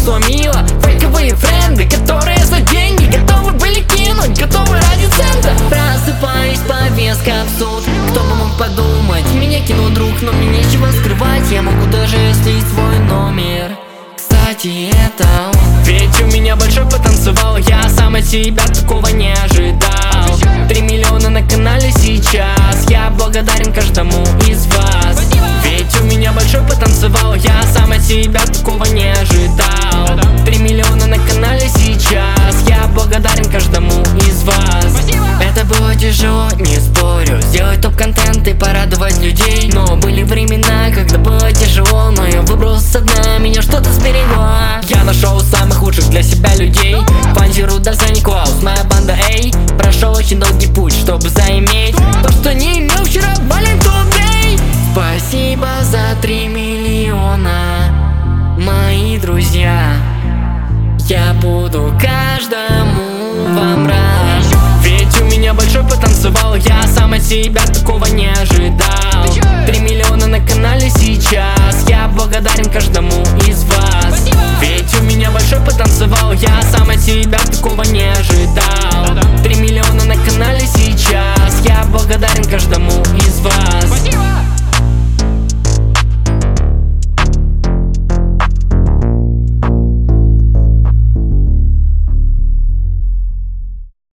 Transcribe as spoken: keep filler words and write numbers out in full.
что мило. Фейковые френды, которые за деньги готовы были кинуть, готовы ради цента. Просыпаюсь, повестка в суд. Кто бы мог подумать, меня кинул друг, но мне нечего скрывать. Я могу даже слить свой номер. Кстати, это он. Ведь у меня большой потанцевал, я сам от себя такого не ожидал. Три миллиона на канале сейчас, я благодарен каждому из вас. Ведь у меня большой потанцевал, я сам от себя такого не ожидал. Три миллиона на канале сейчас, я благодарен каждому из вас. Это было тяжело, не спорю, сделать топ-контент и порадовать людей. Но были времена, когда было тяжело, но я выбрался со дна, меня что-то сберегло. Я нашел самых лучших для себя людей. Фанзеру до Санни-Клаус, моя банда, эй. Прошел очень долгий путь, чтобы заиметь то, что не имел вчера, валим today. Спасибо за три миллиона, мои друзья. Я буду каждому вам рад. Ведь у меня большой потанцевал, я сам от себя такого не ожидал. Три миллиона на канале сейчас, я благодарен каждому